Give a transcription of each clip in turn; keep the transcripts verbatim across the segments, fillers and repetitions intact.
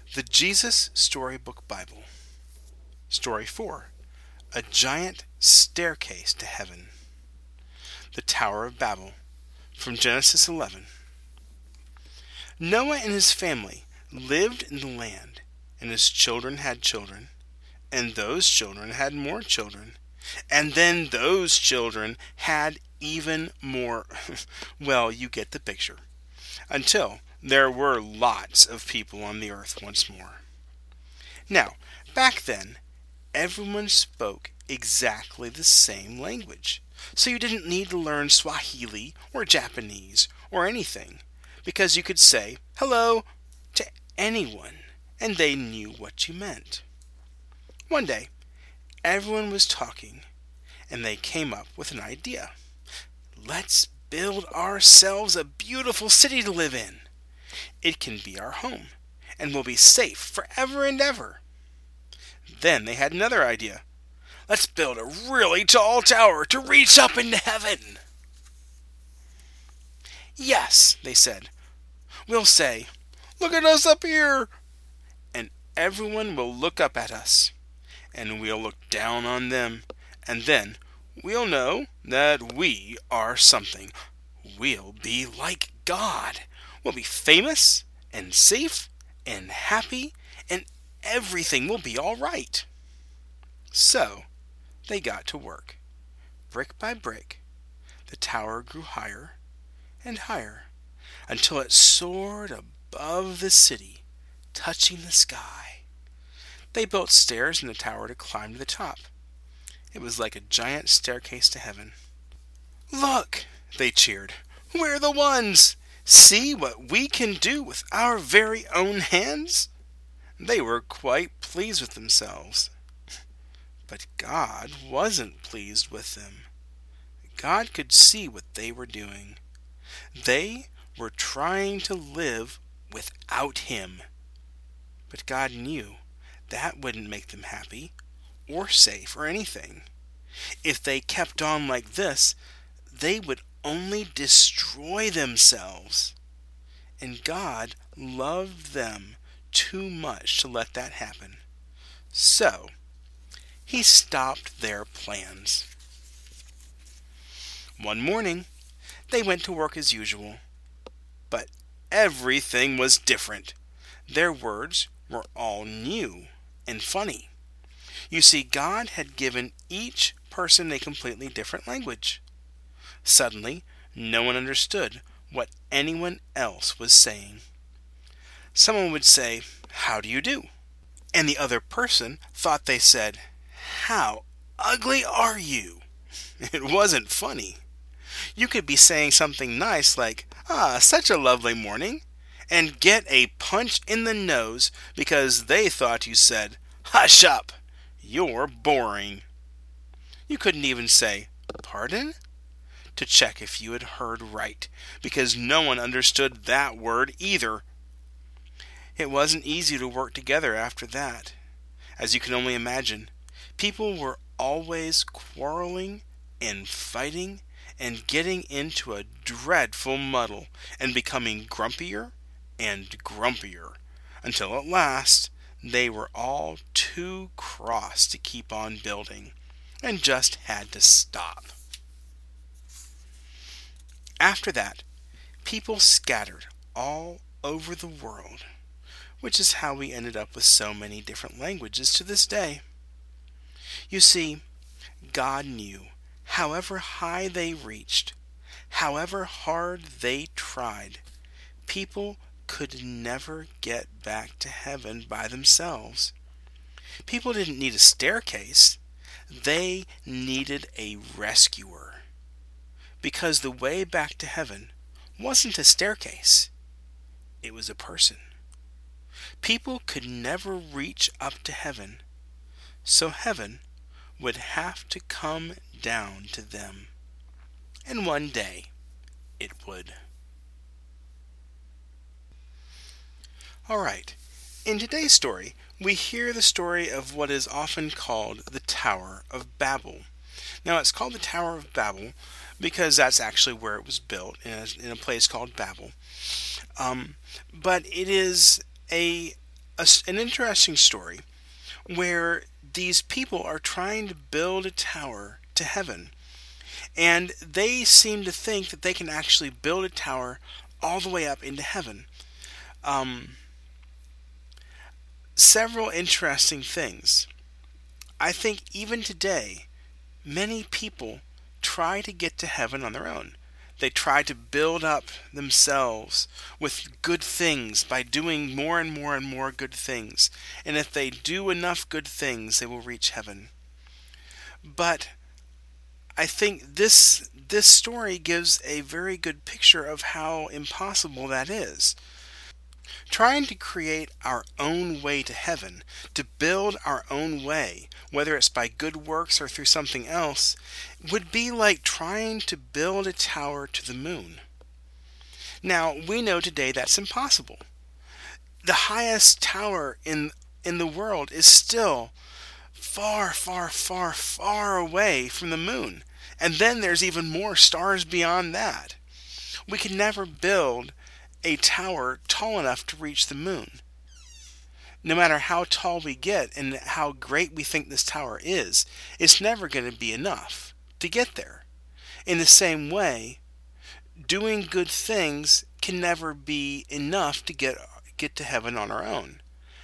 The Jesus Storybook Bible. Story four. A Giant Staircase to Heaven. The Tower of Babel. From Genesis eleven. Noah and his family lived in the land, and his children had children, and those children had more children, and then those children had even more. Well, you get the picture. Until there were lots of people on the earth once more. Now, back then, everyone spoke exactly the same language, so you didn't need to learn Swahili or Japanese or anything, because you could say hello to anyone, and they knew what you meant. One day, everyone was talking, and they came up with an idea. Let's build ourselves a beautiful city to live in. It can be our home, and we'll be safe forever and ever. Then they had another idea. Let's build a really tall tower to reach up into heaven. Yes, they said. We'll say, look at us up here. And everyone will look up at us. And we'll look down on them. And then we'll know that we are something. We'll be like God. We'll be famous and safe and happy, and everything will be all right. So they got to work. Brick by brick, the tower grew higher and higher until it soared above the city, touching the sky. They built stairs in the tower to climb to the top. It was like a giant staircase to heaven. Look, they cheered. We're the ones! See what we can do with our very own hands? They were quite pleased with themselves. But God wasn't pleased with them. God could see what they were doing. They were trying to live without Him. But God knew that wouldn't make them happy, or safe, or anything. If they kept on like this, they would only destroy themselves. And God loved them too much to let that happen. So, He stopped their plans. One morning, they went to work as usual. But everything was different. Their words were all new and funny. You see, God had given each person a completely different language. Suddenly, no one understood what anyone else was saying. Someone would say, "How do you do?" And the other person thought they said, "How ugly are you?" It wasn't funny. You could be saying something nice like, "Ah, such a lovely morning," and get a punch in the nose because they thought you said, "Hush up, you're boring." You couldn't even say, "Pardon?" to check if you had heard right, because no one understood that word either. It wasn't easy to work together after that. As you can only imagine, people were always quarreling and fighting and getting into a dreadful muddle and becoming grumpier and grumpier until at last they were all too cross to keep on building and just had to stop. After that, people scattered all over the world, which is how we ended up with so many different languages to this day. You see, God knew however high they reached, however hard they tried, people could never get back to heaven by themselves. People didn't need a staircase. They needed a rescuer. Because the way back to heaven wasn't a staircase. It was a person. People could never reach up to heaven, so heaven would have to come down to them. And one day, it would. All right, in today's story, we hear the story of what is often called the Tower of Babel. Now, it's called the Tower of Babel because that's actually where it was built, in a, in a place called Babel. Um, but it is a a s an interesting story where these people are trying to build a tower to heaven, and they seem to think that they can actually build a tower all the way up into heaven. Um, several interesting things. I think even today, many people try to get to heaven on their own. They try to build up themselves with good things by doing more and more and more good things. And if they do enough good things, they will reach heaven. But I think this this story gives a very good picture of how impossible that is. Trying to create our own way to heaven, to build our own way, whether it's by good works or through something else, would be like trying to build a tower to the moon. Now, we know today that's impossible. The highest tower in in the world is still far, far, far, far away from the moon. And then there's even more stars beyond that. We can never build a tower tall enough to reach the moon. No matter how tall we get and how great we think this tower is, it's never going to be enough to get there. In the same way, doing good things can never be enough to get get to heaven on our own.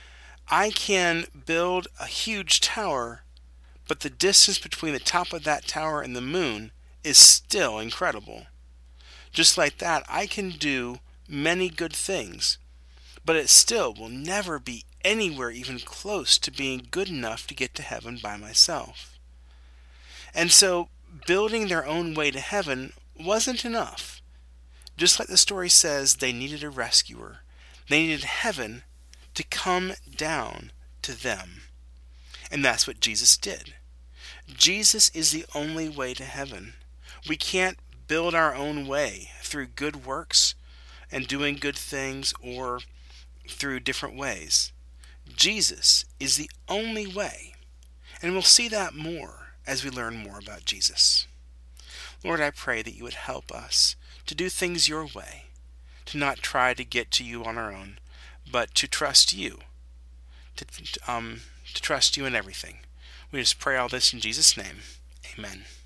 I can build a huge tower, but the distance between the top of that tower and the moon is still incredible. Just like that, I can do many good things, but it still will never be anywhere even close to being good enough to get to heaven by myself. And so, building their own way to heaven wasn't enough. Just like the story says, they needed a rescuer. They needed heaven to come down to them. And that's what Jesus did. Jesus is the only way to heaven. We can't build our own way through good works and doing good things or through different ways. Jesus is the only way. And we'll see that more as we learn more about Jesus. Lord, I pray that you would help us to do things your way, to not try to get to you on our own, but to trust you, to, um, to trust you in everything. We just pray all this in Jesus' name. Amen.